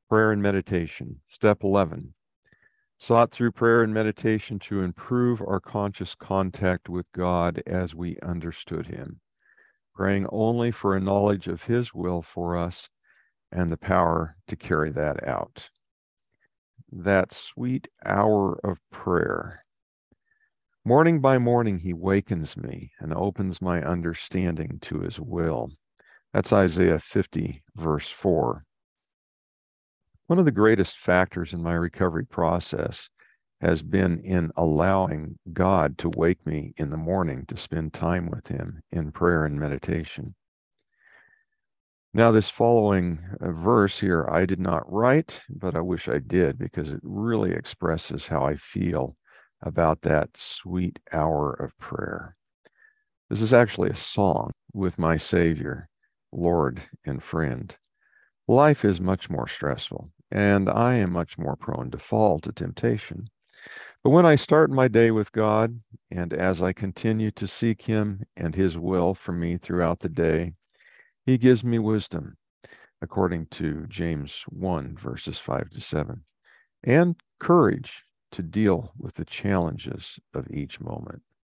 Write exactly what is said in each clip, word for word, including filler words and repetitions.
Prayer and meditation. Step eleven. Sought through prayer and meditation to improve our conscious contact with God as we understood Him, praying only for a knowledge of His will for us and the power to carry that out. That sweet hour of prayer. Morning by morning, He wakens me and opens my understanding to His will. That's Isaiah fifty, verse four. One of the greatest factors in my recovery process has been in allowing God to wake me in the morning to spend time with Him in prayer and meditation. Now, this following uh, verse here, I did not write, but I wish I did because it really expresses how I feel about that sweet hour of prayer. This is actually a song with my Savior, Lord, and friend. Life is much more stressful, and I am much more prone to fall to temptation. But when I start my day with God, and as I continue to seek Him and His will for me throughout the day, He gives me wisdom, according to James one, verses five to seven, and courage to deal with the challenges of each moment.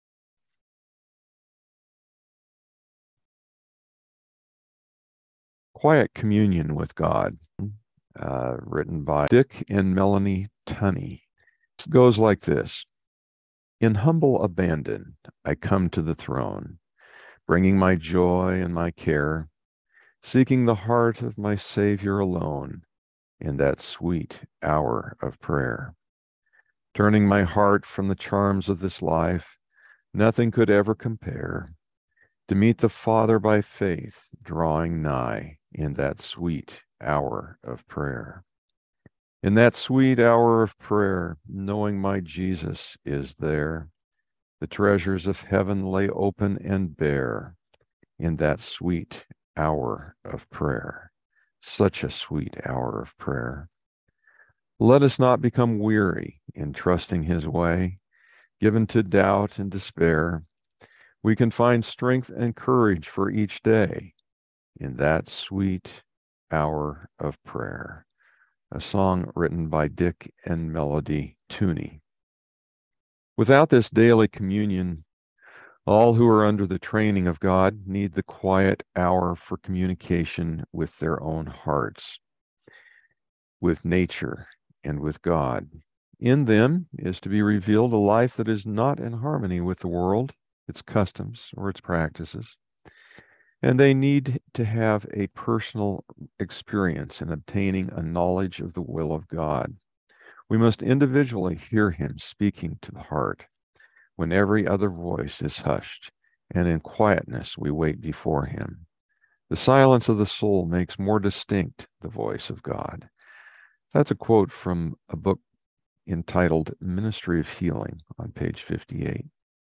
Quiet Communion with God, uh, written by Dick and Melanie Tunney. It goes like this. In humble abandon, I come to the throne, bringing my joy and my care, seeking the heart of my Savior alone in that sweet hour of prayer. Turning my heart from the charms of this life, nothing could ever compare, to meet the Father by faith, drawing nigh in that sweet hour of prayer. In that sweet hour of prayer, knowing my Jesus is there, the treasures of heaven lay open and bare in that sweet hour of prayer. Such a sweet hour of prayer. Let us not become weary in trusting His way, given to doubt and despair. We can find strength and courage for each day in that sweet hour of prayer. A song written by Dick and Melody Tunney. Without this daily communion, all who are under the training of God need the quiet hour for communication with their own hearts, with nature, and with God. In them is to be revealed a life that is not in harmony with the world, its customs, or its practices. And they need to have a personal experience in obtaining a knowledge of the will of God. We must individually hear Him speaking to the heart when every other voice is hushed, and in quietness we wait before Him. The silence of the soul makes more distinct the voice of God. That's a quote from a book entitled Ministry of Healing on page fifty-eight.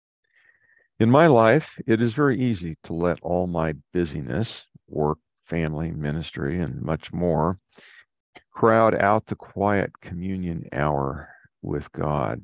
In my life, it is very easy to let all my busyness, work, family, ministry, and much more, crowd out the quiet communion hour with God.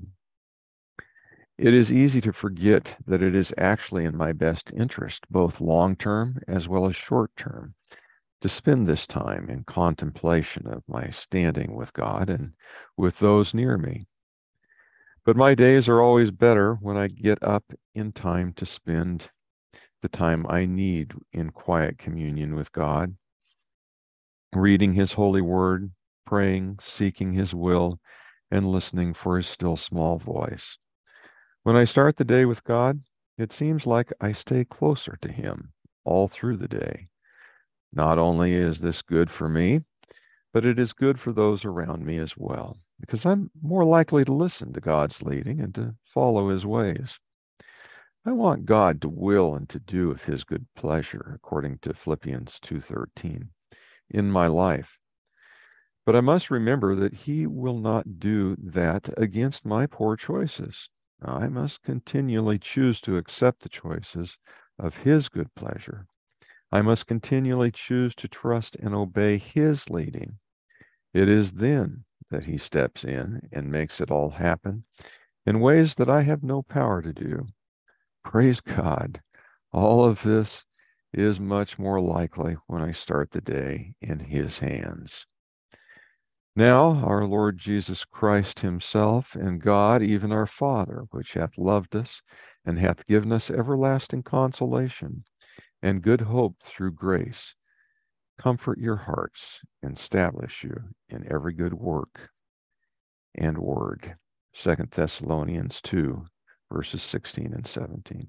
It is easy to forget that it is actually in my best interest, both long term as well as short term, to spend this time in contemplation of my standing with God and with those near me. But my days are always better when I get up in time to spend the time I need in quiet communion with God, reading His holy word, praying, seeking His will, and listening for His still small voice. When I start the day with God, it seems like I stay closer to Him all through the day. Not only is this good for me, but it is good for those around me as well, because I'm more likely to listen to God's leading and to follow His ways. I want God to will and to do of His good pleasure, according to Philippians two thirteen, in my life. But I must remember that He will not do that against my poor choices. I must continually choose to accept the choices of His good pleasure. I must continually choose to trust and obey His leading. It is then that He steps in and makes it all happen in ways that I have no power to do. Praise God. All of this is much more likely when I start the day in His hands. Now our Lord Jesus Christ himself, and God, even our Father, which hath loved us, and hath given us everlasting consolation, and good hope through grace, comfort your hearts, and establish you in every good work and word. Second Thessalonians two, verses sixteen and seventeen.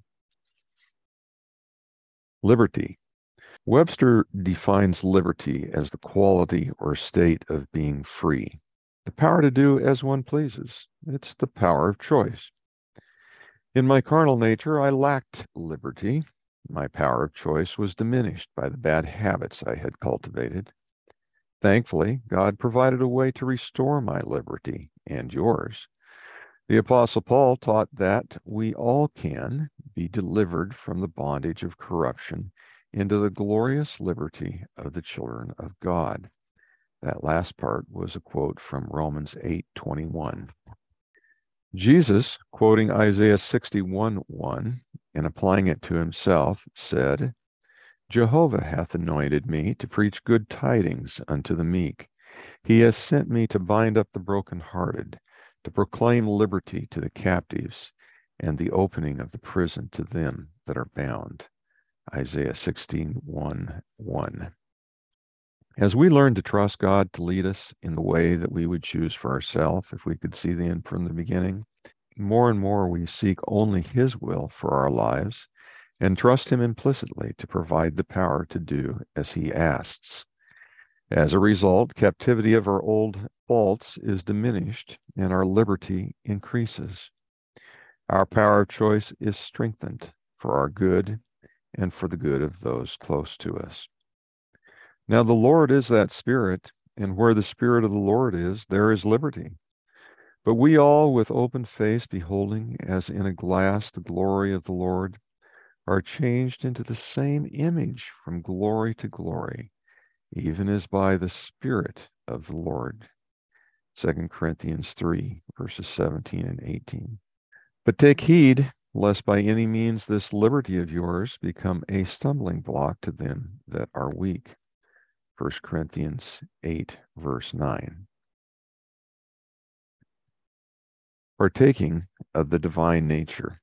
Liberty. Webster defines liberty as the quality or state of being free, the power to do as one pleases. It's the power of choice. In my carnal nature, I lacked liberty. My power of choice was diminished by the bad habits I had cultivated. Thankfully, God provided a way to restore my liberty and yours. The Apostle Paul taught that we all can be delivered from the bondage of corruption into the glorious liberty of the children of God. That last part was a quote from Romans eight twenty-one. Jesus, quoting Isaiah sixty-one one and applying it to himself, said, Jehovah hath anointed me to preach good tidings unto the meek. He has sent me to bind up the brokenhearted, to proclaim liberty to the captives, and the opening of the prison to them that are bound. Isaiah sixteen one one. As we learn to trust God to lead us in the way that we would choose for ourselves, if we could see the end from the beginning, more and more we seek only His will for our lives and trust Him implicitly to provide the power to do as He asks. As a result, captivity of our old faults is diminished and our liberty increases. Our power of choice is strengthened for our good and for the good of those close to us. Now, the Lord is that Spirit, and where the Spirit of the Lord is, there is liberty. But we all, with open face, beholding as in a glass the glory of the Lord, are changed into the same image from glory to glory, even as by the Spirit of the Lord. Second Corinthians three, verses seventeen and eighteen. But take heed, lest by any means this liberty of yours become a stumbling block to them that are weak. First Corinthians eight, verse nine. Partaking of the divine nature.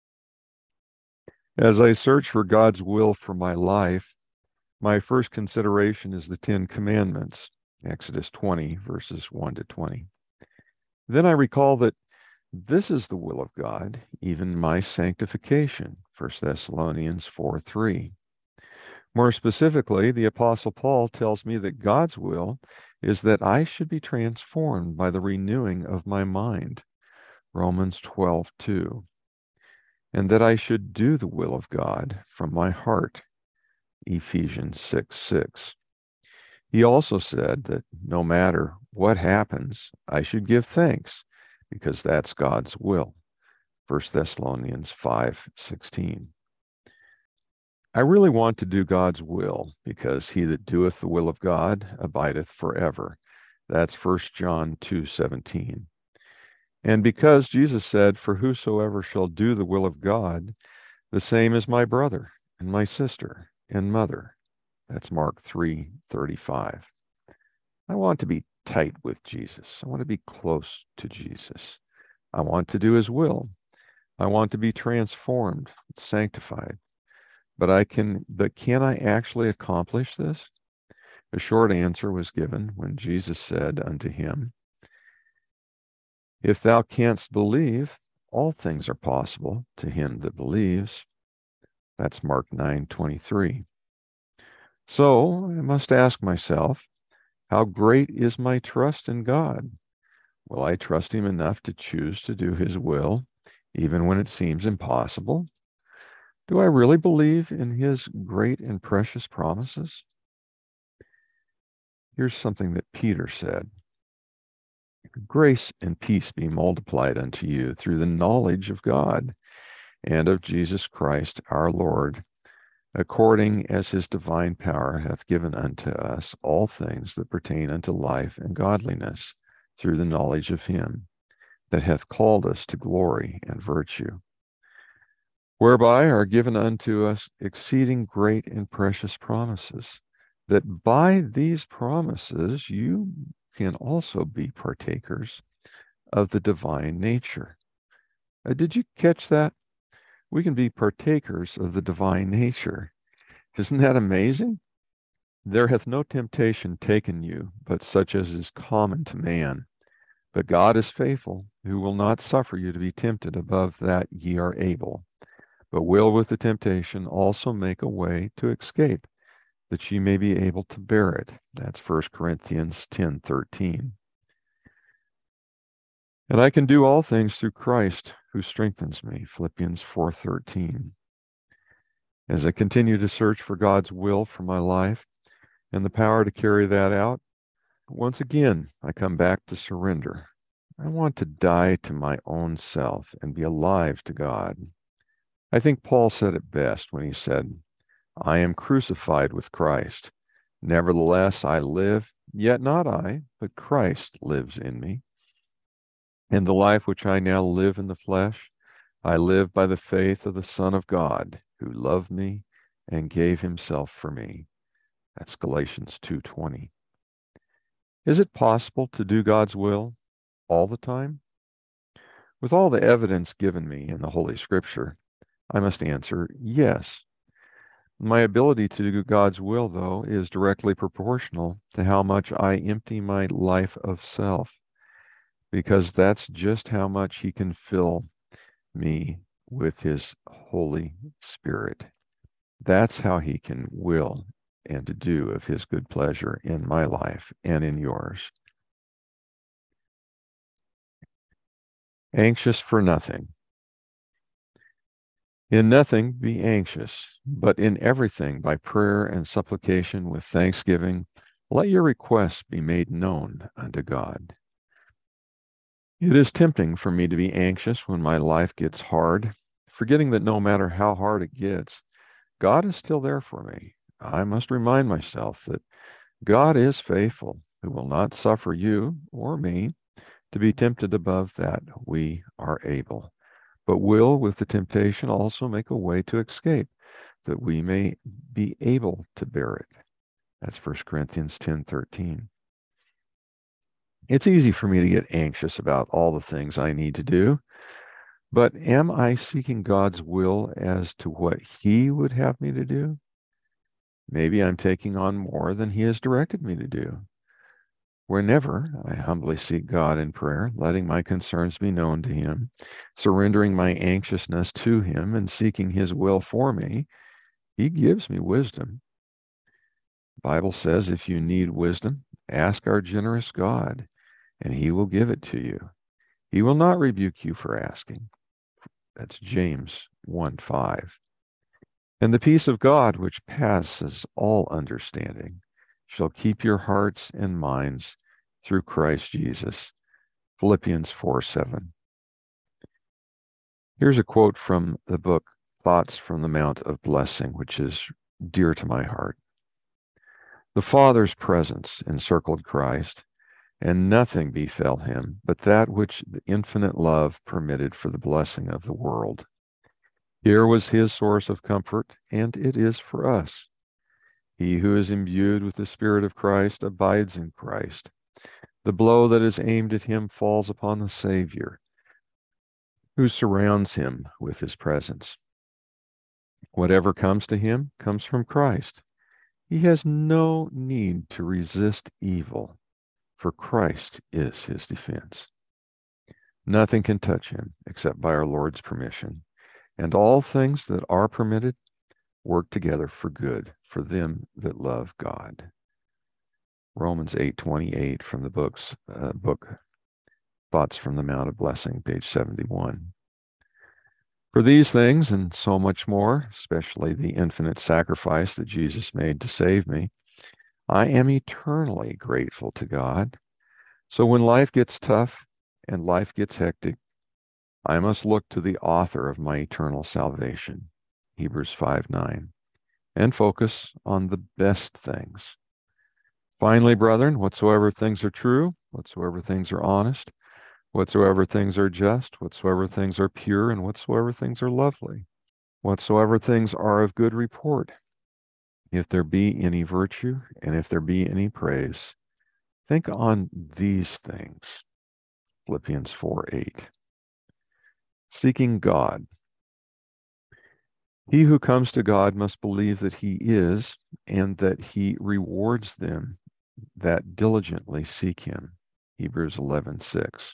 As I search for God's will for my life, my first consideration is the Ten Commandments, Exodus twenty, verses one to twenty. Then I recall that this is the will of God, even my sanctification, First Thessalonians four three. More specifically, the Apostle Paul tells me that God's will is that I should be transformed by the renewing of my mind, Romans twelve two, and that I should do the will of God from my heart, Ephesians six six. He also said that no matter what happens, I should give thanks, because that's God's will, First Thessalonians five sixteen. I really want to do God's will, because he that doeth the will of God abideth forever. That's First John two seventeen. And because Jesus said, for whosoever shall do the will of God, the same is my brother and my sister and mother. That's Mark three thirty-five. I want to be tight with Jesus. I want to be close to Jesus. I want to do his will. I want to be transformed, sanctified. But I can, but can I actually accomplish this? A short answer was given when Jesus said unto him, if thou canst believe, all things are possible to him that believes. That's Mark nine twenty-three. So I must ask myself, how great is my trust in God? Will I trust him enough to choose to do his will, even when it seems impossible? Do I really believe in his great and precious promises? Here's something that Peter said. Grace and peace be multiplied unto you through the knowledge of God and of Jesus Christ our Lord, according as his divine power hath given unto us all things that pertain unto life and godliness, through the knowledge of him that hath called us to glory and virtue, whereby are given unto us exceeding great and precious promises, that by these promises you can also be partakers of the divine nature. Uh, did you catch that? We can be partakers of the divine nature. Isn't that amazing? There hath no temptation taken you, but such as is common to man. But God is faithful, who will not suffer you to be tempted above that ye are able, but will with the temptation also make a way to escape, that ye may be able to bear it. That's First Corinthians ten thirteen. And I can do all things through Christ who strengthens me, Philippians four thirteen. As I continue to search for God's will for my life and the power to carry that out, once again, I come back to surrender. I want to die to my own self and be alive to God. I think Paul said it best when he said, I am crucified with Christ. Nevertheless, I live, yet not I, but Christ lives in me. And the life which I now live in the flesh, I live by the faith of the Son of God, who loved me and gave himself for me. That's Galatians two twenty. Is it possible to do God's will all the time? With all the evidence given me in the Holy Scripture, I must answer yes. My ability to do God's will, though, is directly proportional to how much I empty my life of self, because that's just how much he can fill me with his Holy Spirit. That's how he can will and to do of his good pleasure in my life and in yours. Anxious for nothing. In nothing be anxious, but in everything by prayer and supplication with thanksgiving, let your requests be made known unto God. It is tempting for me to be anxious when my life gets hard, forgetting that no matter how hard it gets, God is still there for me. I must remind myself that God is faithful, who will not suffer you or me to be tempted above that we are able, but will with the temptation also make a way to escape, that we may be able to bear it. That's First Corinthians ten thirteen. It's easy for me to get anxious about all the things I need to do, but am I seeking God's will as to what he would have me to do? Maybe I'm taking on more than he has directed me to do. Whenever I humbly seek God in prayer, letting my concerns be known to him, surrendering my anxiousness to him, and seeking his will for me, he gives me wisdom. The Bible says, if you need wisdom, ask our generous God, and he will give it to you. He will not rebuke you for asking. That's James one five. And the peace of God, which passes all understanding, shall keep your hearts and minds through Christ Jesus. Philippians four seven. Here's a quote from the book Thoughts from the Mount of Blessing, which is dear to my heart. The Father's presence encircled Christ, and nothing befell him but that which the infinite love permitted for the blessing of the world. Here was his source of comfort, and it is for us. He who is imbued with the Spirit of Christ abides in Christ. The blow that is aimed at him falls upon the Savior, who surrounds him with his presence. Whatever comes to him comes from Christ. He has no need to resist evil, for Christ is his defense. Nothing can touch him except by our Lord's permission, and all things that are permitted work together for good for them that love God. Romans eight twenty-eight from the books uh, book Thoughts from the Mount of Blessing, page seventy-one. For these things and so much more, especially the infinite sacrifice that Jesus made to save me, I am eternally grateful to God. So when life gets tough and life gets hectic, I must look to the author of my eternal salvation, Hebrews five nine, and focus on the best things. Finally, brethren, whatsoever things are true, whatsoever things are honest, whatsoever things are just, whatsoever things are pure, and whatsoever things are lovely, whatsoever things are of good report, if there be any virtue, and if there be any praise, Think on these things. Philippians four eight. Seeking God. He who comes to God must believe that he is, and that he rewards them that diligently seek him. Hebrews eleven six.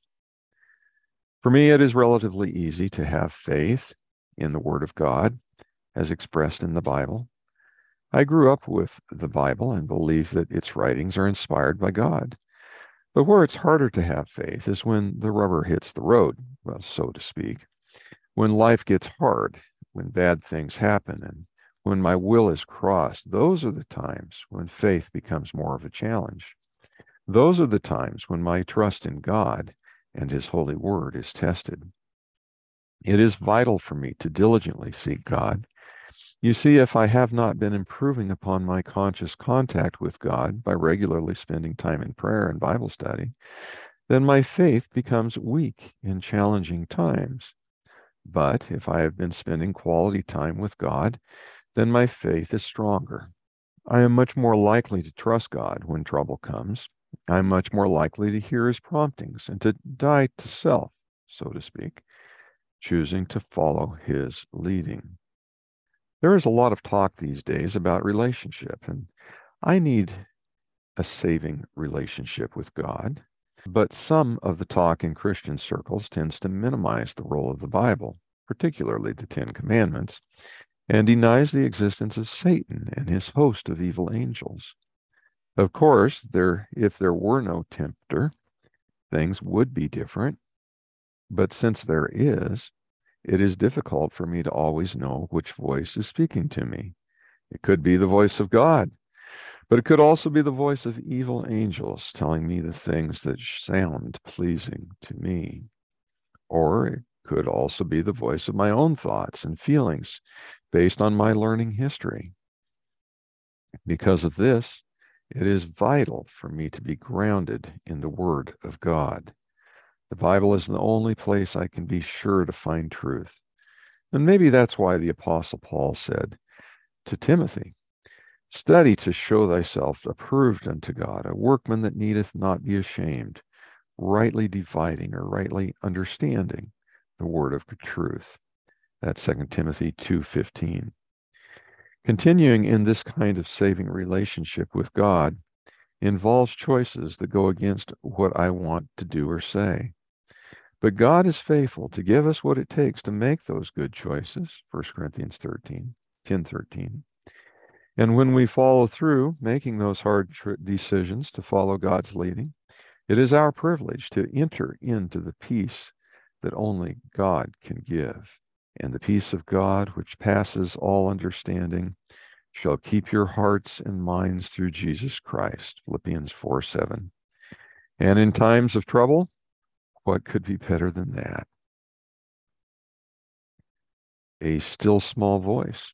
For me, it is relatively easy to have faith in the Word of God as expressed in the Bible. I grew up with the Bible and believe that its writings are inspired by God. But where it's harder to have faith is when the rubber hits the road, well, so to speak, when life gets hard, when bad things happen, and when my will is crossed. Those are the times when faith becomes more of a challenge. Those are the times when my trust in God and His holy word is tested. It is vital for me to diligently seek God. You see, if I have not been improving upon my conscious contact with God by regularly spending time in prayer and Bible study, then my faith becomes weak in challenging times. But if I have been spending quality time with God, then my faith is stronger. I am much more likely to trust God when trouble comes. I'm much more likely to hear His promptings and to die to self, so to speak, choosing to follow His leading. There is a lot of talk these days about relationship, and I need a saving relationship with God. But some of the talk in Christian circles tends to minimize the role of the Bible, particularly the Ten Commandments, and denies the existence of Satan and his host of evil angels. Of course, there, if there were no tempter, things would be different. But since there is, it is difficult for me to always know which voice is speaking to me. It could be the voice of God, but it could also be the voice of evil angels telling me the things that sound pleasing to me. Or it could also be the voice of my own thoughts and feelings based on my learning history. Because of this, it is vital for me to be grounded in the Word of God. The Bible is the only place I can be sure to find truth. And maybe that's why the Apostle Paul said to Timothy, "Study to show thyself approved unto God, a workman that needeth not be ashamed, rightly dividing or rightly understanding the word of truth." That's Second Timothy two fifteen. Continuing in this kind of saving relationship with God involves choices that go against what I want to do or say. But God is faithful to give us what it takes to make those good choices, First Corinthians thirteen, ten thirteen. And when we follow through making those hard tr- decisions to follow God's leading, it is our privilege to enter into the peace that only God can give. And the peace of God, which passes all understanding, shall keep your hearts and minds through Jesus Christ, Philippians four seven. And in times of trouble, what could be better than that? A still small voice.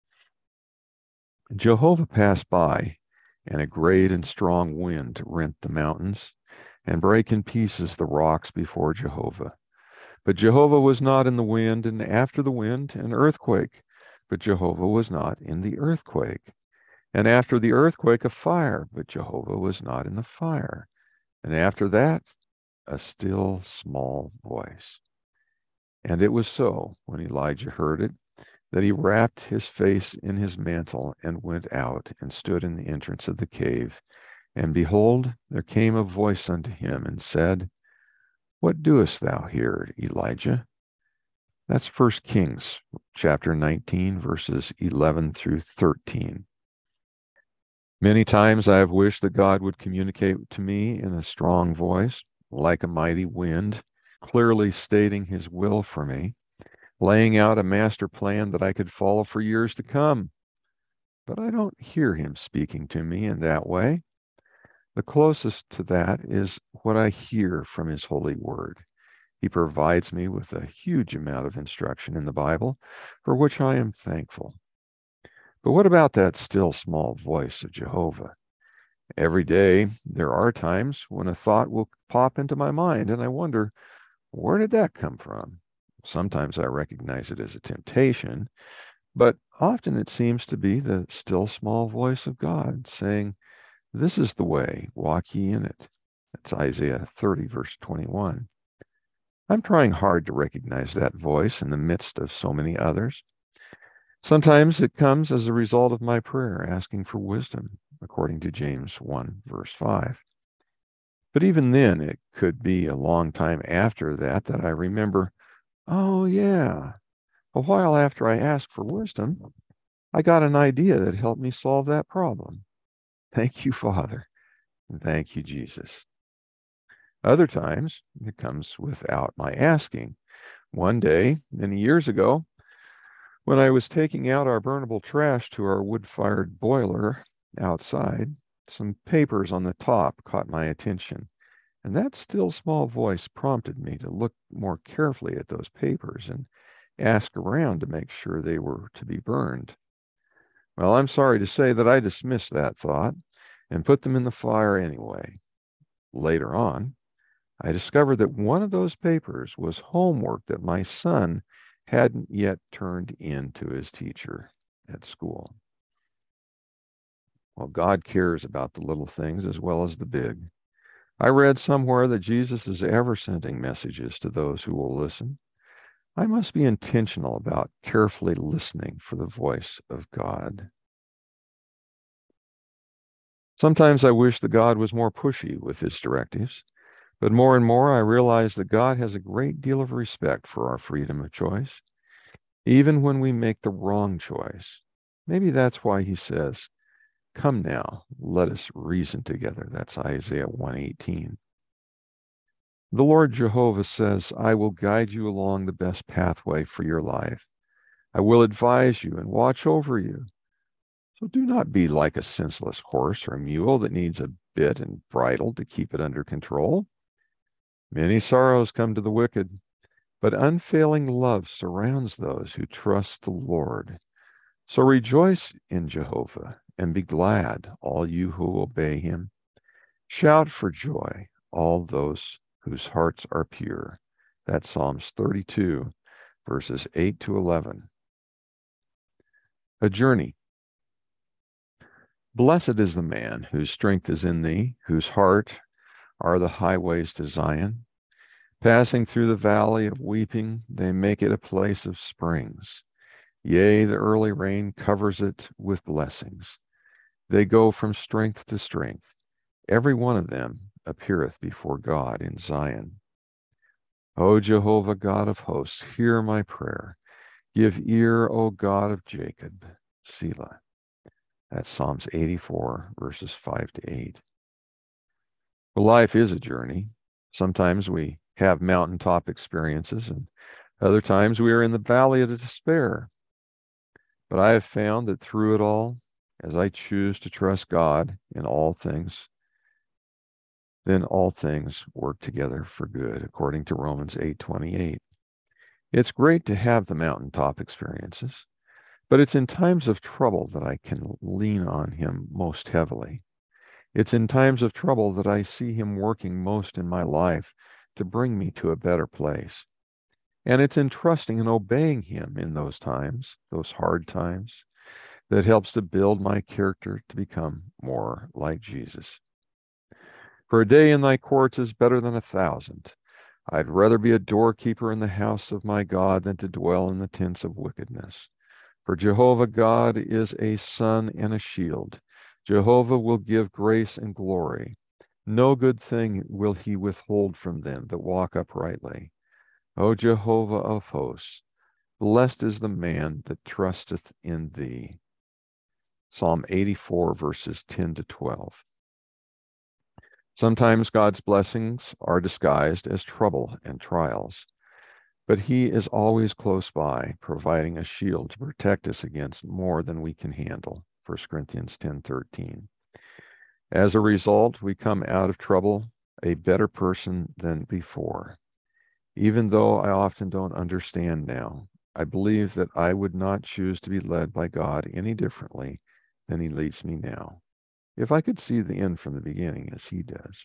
Jehovah passed by, and a great and strong wind rent the mountains and brake in pieces the rocks before Jehovah. But Jehovah was not in the wind, and after the wind, an earthquake. But Jehovah was not in the earthquake. And after the earthquake, a fire. But Jehovah was not in the fire. And after that, a still small voice. And it was so, when Elijah heard it, that he wrapped his face in his mantle and went out and stood in the entrance of the cave. And behold, there came a voice unto him and said, "What doest thou here, Elijah?" That's First Kings chapter nineteen, verses eleven through thirteen. Many times I have wished that God would communicate to me in a strong voice, like a mighty wind, clearly stating his will for me, laying out a master plan that I could follow for years to come. But I don't hear him speaking to me in that way. The closest to that is what I hear from his holy word. He provides me with a huge amount of instruction in the Bible, for which I am thankful. But what about that still small voice of Jehovah? Every day, there are times when a thought will pop into my mind, and I wonder, where did that come from? Sometimes I recognize it as a temptation, but often it seems to be the still small voice of God saying, This is the way, walk ye in it. That's Isaiah thirty, verse twenty-one. I'm trying hard to recognize that voice in the midst of so many others. Sometimes it comes as a result of my prayer asking for wisdom, according to James one, verse five. But even then, it could be a long time after that that I remember, oh, yeah, a while after I asked for wisdom, I got an idea that helped me solve that problem. Thank you, Father, and thank you, Jesus. Other times, it comes without my asking. One day, many years ago, when I was taking out our burnable trash to our wood-fired boiler outside, some papers on the top caught my attention, and that still small voice prompted me to look more carefully at those papers and ask around to make sure they were to be burned. Well, I'm sorry to say that I dismissed that thought and put them in the fire anyway. Later on, I discovered that one of those papers was homework that my son hadn't yet turned in to his teacher at school. Well, God cares about the little things as well as the big. I read somewhere that Jesus is ever sending messages to those who will listen. I must be intentional about carefully listening for the voice of God. Sometimes I wish that God was more pushy with his directives, but more and more I realize that God has a great deal of respect for our freedom of choice, even when we make the wrong choice. Maybe that's why he says, "Come now, let us reason together." That's Isaiah one eighteen. The Lord Jehovah says, "I will guide you along the best pathway for your life. I will advise you and watch over you. So do not be like a senseless horse or a mule that needs a bit and bridle to keep it under control. Many sorrows come to the wicked, but unfailing love surrounds those who trust the Lord. So rejoice in Jehovah and be glad, all you who obey him. Shout for joy, all those whose hearts are pure." That's Psalms thirty-two, verses eight to eleven. A journey. Blessed is the man whose strength is in thee, whose heart are the highways to Zion. Passing through the valley of weeping, they make it a place of springs. Yea, the early rain covers it with blessings. They go from strength to strength. Every one of them appeareth before God in Zion. O Jehovah, God of hosts, hear my prayer. Give ear, O God of Jacob. Selah. That's Psalms eighty-four, verses five to eight. Well, life is a journey. Sometimes we have mountaintop experiences, and other times we are in the valley of despair. But I have found that through it all, as I choose to trust God in all things, then all things work together for good, according to Romans eight twenty-eight. It's great to have the mountaintop experiences, but it's in times of trouble that I can lean on him most heavily. It's in times of trouble that I see him working most in my life to bring me to a better place. And it's in trusting and obeying him in those times, those hard times, that helps to build my character to become more like Jesus. For a day in thy courts is better than a thousand. I'd rather be a doorkeeper in the house of my God than to dwell in the tents of wickedness. For Jehovah God is a sun and a shield. Jehovah will give grace and glory. No good thing will he withhold from them that walk uprightly. O Jehovah of hosts, blessed is the man that trusteth in thee. Psalm eighty-four, verses ten to twelve. Sometimes God's blessings are disguised as trouble and trials, but he is always close by, providing a shield to protect us against more than we can handle. First Corinthians ten thirteen. As a result, we come out of trouble a better person than before. Even though I often don't understand now, I believe that I would not choose to be led by God any differently than he leads me now, if I could see the end from the beginning as he does.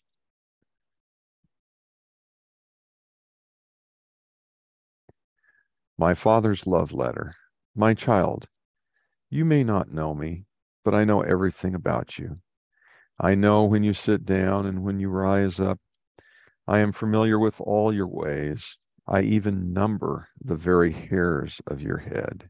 My Father's love letter. My child, you may not know me, but I know everything about you. I know when you sit down and when you rise up. I am familiar with all your ways. I even number the very hairs of your head.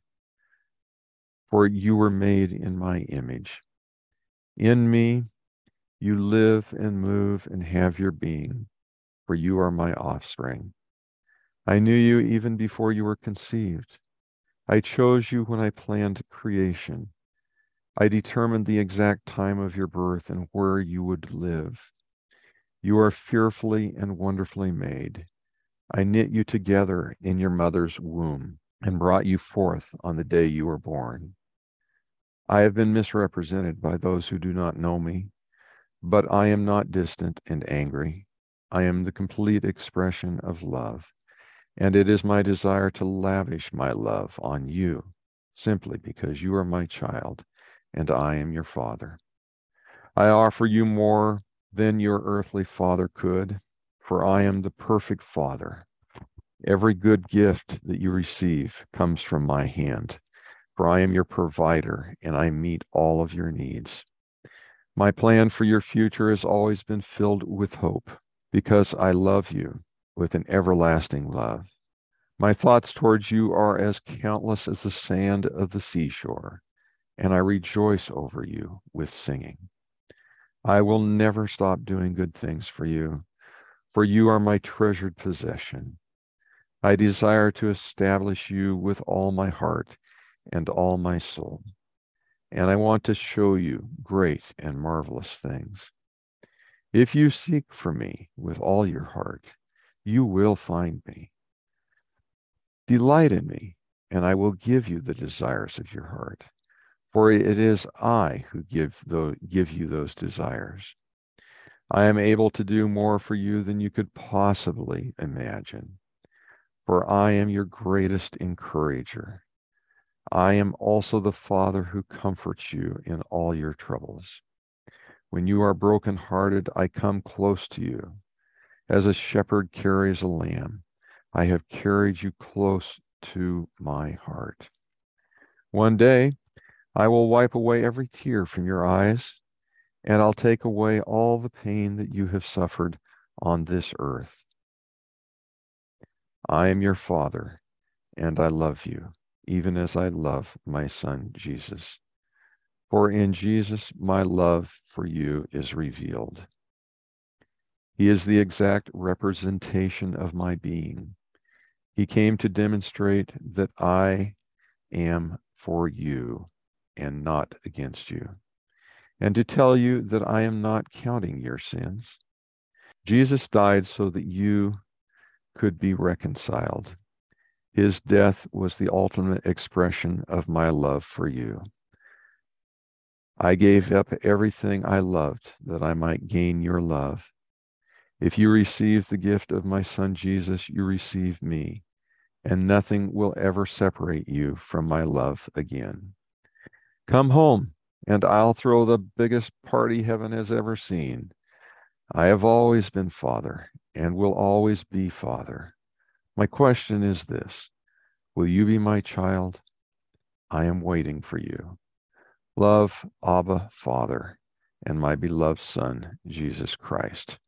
For you were made in my image. In me, you live and move and have your being, for you are my offspring. I knew you even before you were conceived. I chose you when I planned creation. I determined the exact time of your birth and where you would live. You are fearfully and wonderfully made. I knit you together in your mother's womb and brought you forth on the day you were born. I have been misrepresented by those who do not know me, but I am not distant and angry. I am the complete expression of love, and it is my desire to lavish my love on you simply because you are my child and I am your father. I offer you more than your earthly father could, for I am the perfect father. Every good gift that you receive comes from my hand, for I am your provider and I meet all of your needs. My plan for your future has always been filled with hope because I love you with an everlasting love. My thoughts towards you are as countless as the sand of the seashore, and I rejoice over you with singing. I will never stop doing good things for you, for you are my treasured possession. I desire to establish you with all my heart and all my soul, and I want to show you great and marvelous things. If you seek for me with all your heart, you will find me. Delight in me, and I will give you the desires of your heart, for it is I who give, the, give you those desires. I am able to do more for you than you could possibly imagine, for I am your greatest encourager. I am also the Father who comforts you in all your troubles. When you are brokenhearted, I come close to you. As a shepherd carries a lamb, I have carried you close to my heart. One day, I will wipe away every tear from your eyes, and I'll take away all the pain that you have suffered on this earth. I am your Father, and I love you, even as I love my Son, Jesus. For in Jesus, my love for you is revealed. He is the exact representation of my being. He came to demonstrate that I am for you and not against you, and to tell you that I am not counting your sins. Jesus died so that you could be reconciled. His death was the ultimate expression of my love for you. I gave up everything I loved that I might gain your love. If you receive the gift of my Son Jesus, you receive me, and nothing will ever separate you from my love again. Come home, and I'll throw the biggest party heaven has ever seen. I have always been Father, and will always be Father. My question is this: will you be my child? I am waiting for you. Love, Abba, Father, and my beloved Son, Jesus Christ.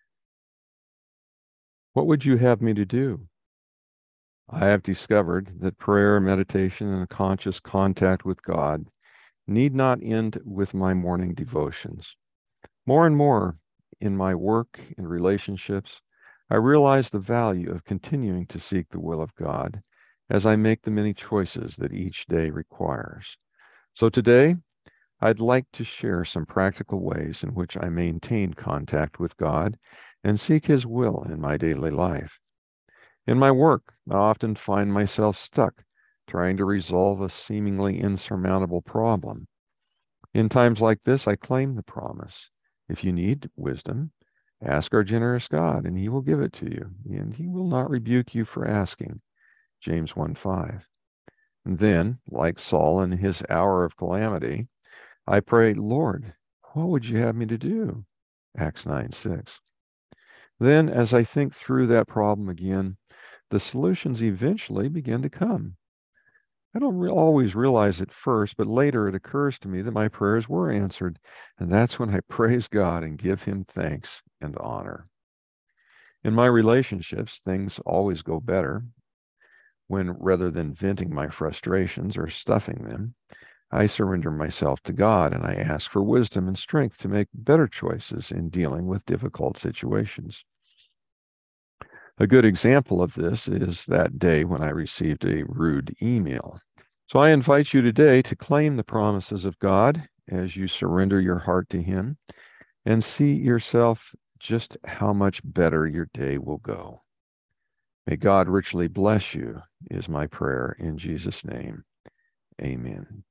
What would you have me to do? I have discovered that prayer, meditation, and conscious contact with God need not end with my morning devotions. More and more in my work and relationships, I realize the value of continuing to seek the will of God as I make the many choices that each day requires. So today, I'd like to share some practical ways in which I maintain contact with God and seek His will in my daily life. In my work, I often find myself stuck trying to resolve a seemingly insurmountable problem. In times like this, I claim the promise: if you need wisdom, ask our generous God, and He will give it to you, and He will not rebuke you for asking. James one five. And then, like Saul in his hour of calamity, I pray, Lord, what would you have me to do? Acts nine six. Then, as I think through that problem again, the solutions eventually begin to come. I don't re- always realize it first, but later it occurs to me that my prayers were answered. And that's when I praise God and give him thanks and honor. In my relationships, things always go better when, rather than venting my frustrations or stuffing them, I surrender myself to God and I ask for wisdom and strength to make better choices in dealing with difficult situations. A good example of this is that day when I received a rude email. So I invite you today to claim the promises of God as you surrender your heart to him and see yourself just how much better your day will go. May God richly bless you, is my prayer in Jesus' name. Amen.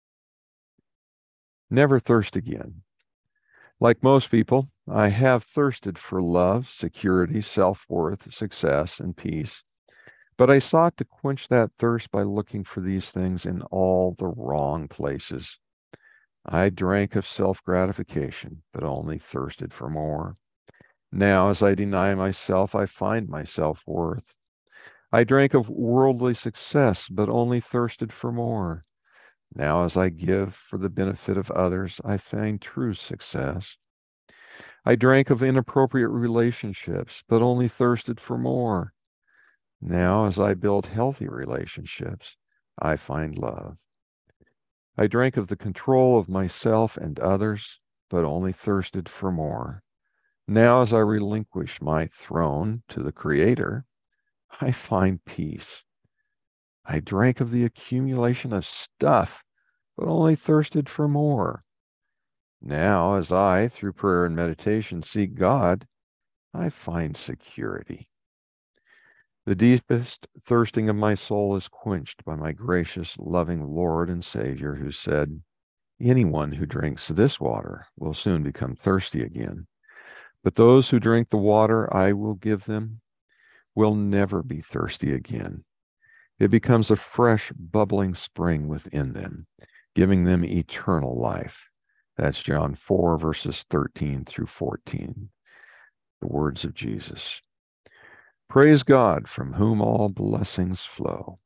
Never thirst again. Like most people, I have thirsted for love, security, self-worth, success, and peace. But I sought to quench that thirst by looking for these things in all the wrong places. I drank of self-gratification, but only thirsted for more. Now, as I deny myself, I find my self-worth. I drank of worldly success, but only thirsted for more. Now, as I give for the benefit of others, I find true success. I drank of inappropriate relationships, but only thirsted for more. Now, as I build healthy relationships, I find love. I drank of the control of myself and others, but only thirsted for more. Now, as I relinquish my throne to the Creator, I find peace. I drank of the accumulation of stuff, but only thirsted for more. Now, as I, through prayer and meditation, seek God, I find security. The deepest thirsting of my soul is quenched by my gracious, loving Lord and Savior, who said, anyone who drinks this water will soon become thirsty again. But those who drink the water I will give them will never be thirsty again. It becomes a fresh, bubbling spring within them, giving them eternal life. That's John four, verses thirteen through fourteen, the words of Jesus. Praise God, from whom all blessings flow.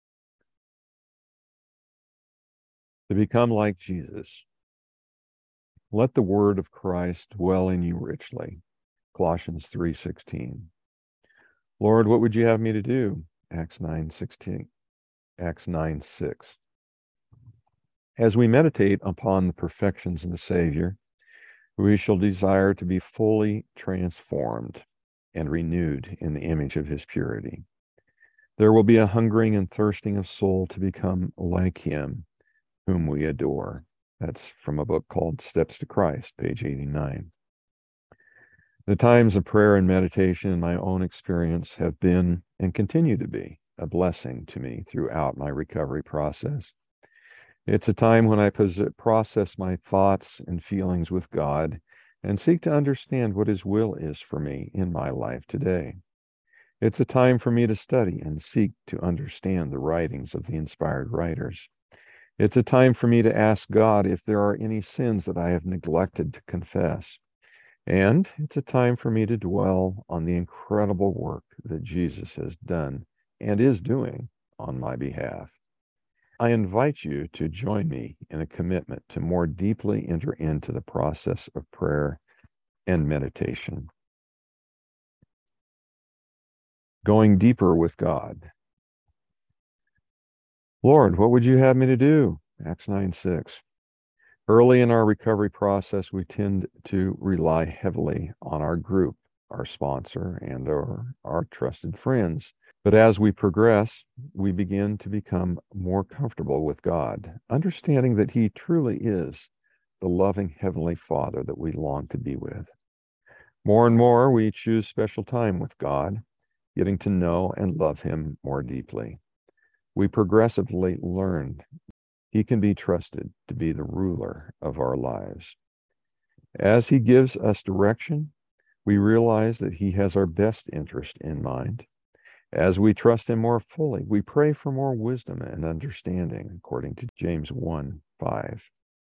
To become like Jesus, let the word of Christ dwell in you richly. Colossians three sixteen. Lord, what would you have me to do? Acts nine sixteen. Acts nine six. As we meditate upon the perfections of the Savior, we shall desire to be fully transformed and renewed in the image of his purity. There will be a hungering and thirsting of soul to become like him whom we adore. That's from a book called Steps to Christ, page eighty-nine. The times of prayer and meditation in my own experience have been and continue to be a blessing to me throughout my recovery process. It's a time when I process my thoughts and feelings with God and seek to understand what his will is for me in my life today. It's a time for me to study and seek to understand the writings of the inspired writers. It's a time for me to ask God if there are any sins that I have neglected to confess. And it's a time for me to dwell on the incredible work that Jesus has done and is doing on my behalf. I invite you to join me in a commitment to more deeply enter into the process of prayer and meditation. Going deeper with God. Lord, what would you have me to do? Acts nine six. Early in our recovery process, we tend to rely heavily on our group, our sponsor, and our, our trusted friends. But as we progress, we begin to become more comfortable with God, understanding that he truly is the loving Heavenly Father that we long to be with. More and more, we choose special time with God, getting to know and love him more deeply. We progressively learn he can be trusted to be the ruler of our lives. As he gives us direction, we realize that he has our best interest in mind. As we trust him more fully, we pray for more wisdom and understanding, according to James one five.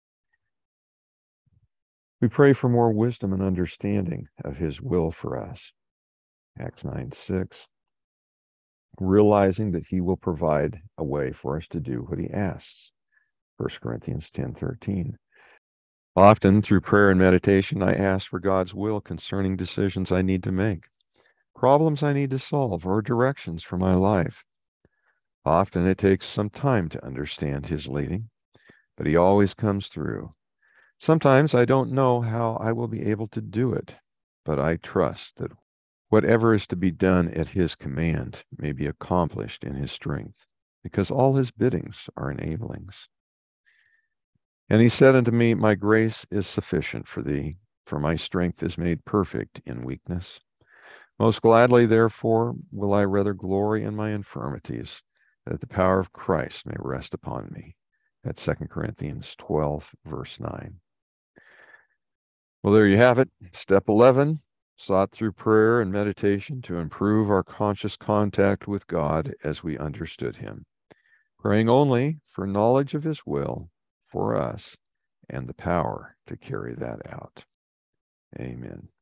We pray for more wisdom and understanding of his will for us, Acts nine six. realizing that he will provide a way for us to do what he asks. First Corinthians ten thirteen. Often through prayer and meditation, I ask for God's will concerning decisions I need to make, problems I need to solve, or directions for my life. Often it takes some time to understand his leading, but he always comes through. Sometimes I don't know how I will be able to do it, but I trust that whatever is to be done at his command may be accomplished in his strength, because all his biddings are enablings. And he said unto me, My grace is sufficient for thee, for my strength is made perfect in weakness. Most gladly, therefore, will I rather glory in my infirmities, that the power of Christ may rest upon me. That's Second Corinthians twelve, verse nine. Well, there you have it. Step eleven, sought through prayer and meditation to improve our conscious contact with God as we understood him, praying only for knowledge of his will for us and the power to carry that out. Amen.